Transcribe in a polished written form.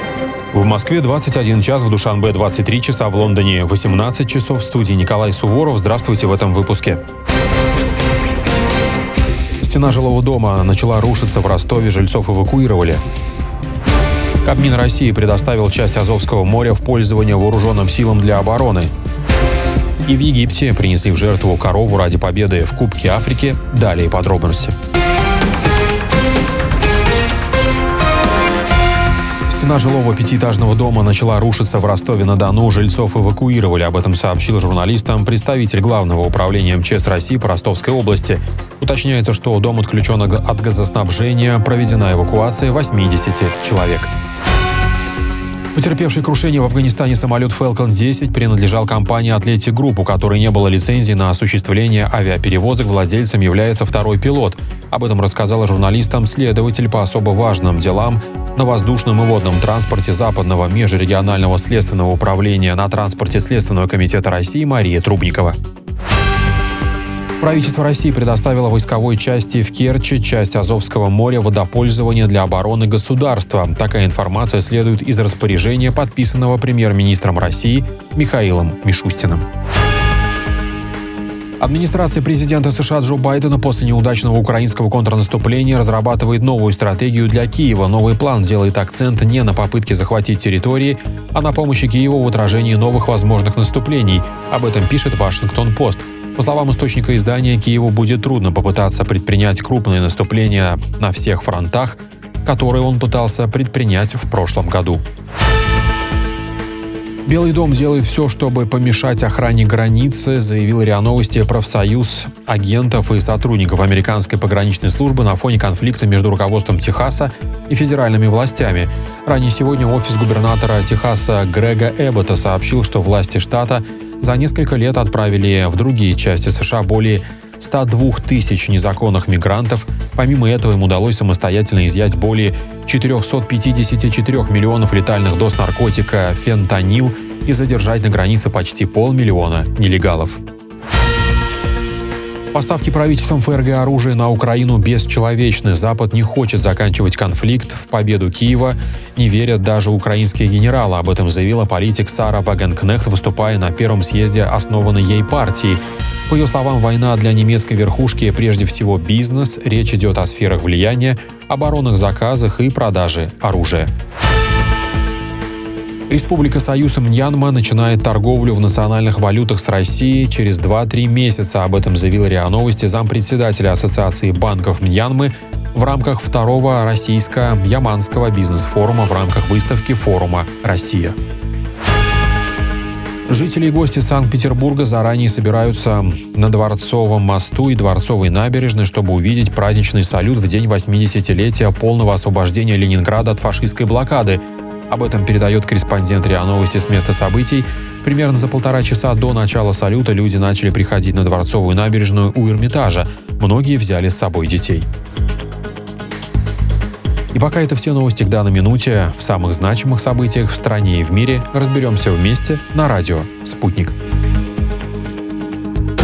В Москве 21 час, в Душанбе 23 часа, в Лондоне 18 часов. В студии Николай Суворов. Здравствуйте в этом выпуске. Стена жилого дома начала рушиться в Ростове, жильцов эвакуировали. Кабмин России предоставил часть Азовского моря в пользование вооруженным силам для обороны. И в Египте принесли в жертву корову ради победы в Кубке Африки. Далее подробности. Стена жилого пятиэтажного дома начала рушиться в Ростове-на-Дону. Жильцов эвакуировали. Об этом сообщил журналистам представитель Главного управления МЧС России по Ростовской области. Уточняется, что дом отключен от газоснабжения. Проведена эвакуация 80 человек. Потерпевший крушение в Афганистане самолет Falcon 10 принадлежал компании Atletic Group, у которой не было лицензии на осуществление авиаперевозок. Владельцем является второй пилот. Об этом рассказала журналистам следователь по особо важным делам на воздушном и водном транспорте Западного межрегионального следственного управления на транспорте Следственного комитета России Мария Трубникова. Правительство России предоставило войсковой части в Керчи часть Азовского моря водопользования для обороны государства. Такая информация следует из распоряжения, подписанного премьер-министром России Михаилом Мишустиным. Администрация президента США Джо Байдена после неудачного украинского контрнаступления разрабатывает новую стратегию для Киева. Новый план делает акцент не на попытке захватить территории, а на помощи Киеву в отражении новых возможных наступлений. Об этом пишет Вашингтон-Пост. По словам источника издания, Киеву будет трудно попытаться предпринять крупные наступления на всех фронтах, которые он пытался предпринять в прошлом году. Белый дом делает все, чтобы помешать охране границы, заявил РИА Новости профсоюз агентов и сотрудников американской пограничной службы на фоне конфликта между руководством Техаса и федеральными властями. Ранее сегодня офис губернатора Техаса Грега Эббота сообщил, что власти штата за несколько лет отправили в другие части США более 102 тысяч незаконных мигрантов. Помимо этого им удалось самостоятельно изъять более 454 миллионов летальных доз наркотика фентанил и задержать на границе почти 500 000 нелегалов. Поставки правительством ФРГ оружия на Украину бесчеловечны. Запад не хочет заканчивать конфликт. В победу Киева не верят даже украинские генералы. Об этом заявила политик Сара Вагенкнехт, выступая на первом съезде основанной ей партии. По ее словам, война для немецкой верхушки прежде всего бизнес. Речь идет о сферах влияния, оборонных заказах и продаже оружия. Республика Союз Мьянма начинает торговлю в национальных валютах с Россией через 2-3 месяца. Об этом заявил РИА Новости зампредседателя Ассоциации банков Мьянмы в рамках второго российско-мьянманского бизнес-форума в рамках выставки форума «Россия». Жители и гости Санкт-Петербурга заранее собираются на Дворцовом мосту и Дворцовой набережной, чтобы увидеть праздничный салют в день 80-летия полного освобождения Ленинграда от фашистской блокады. Об этом передает корреспондент РИА Новости с места событий. Примерно за 1,5 часа до начала салюта люди начали приходить на Дворцовую набережную у Эрмитажа. Многие взяли с собой детей. И пока это все новости к данной минуте. В самых значимых событиях в стране и в мире разберемся вместе на радио «Спутник».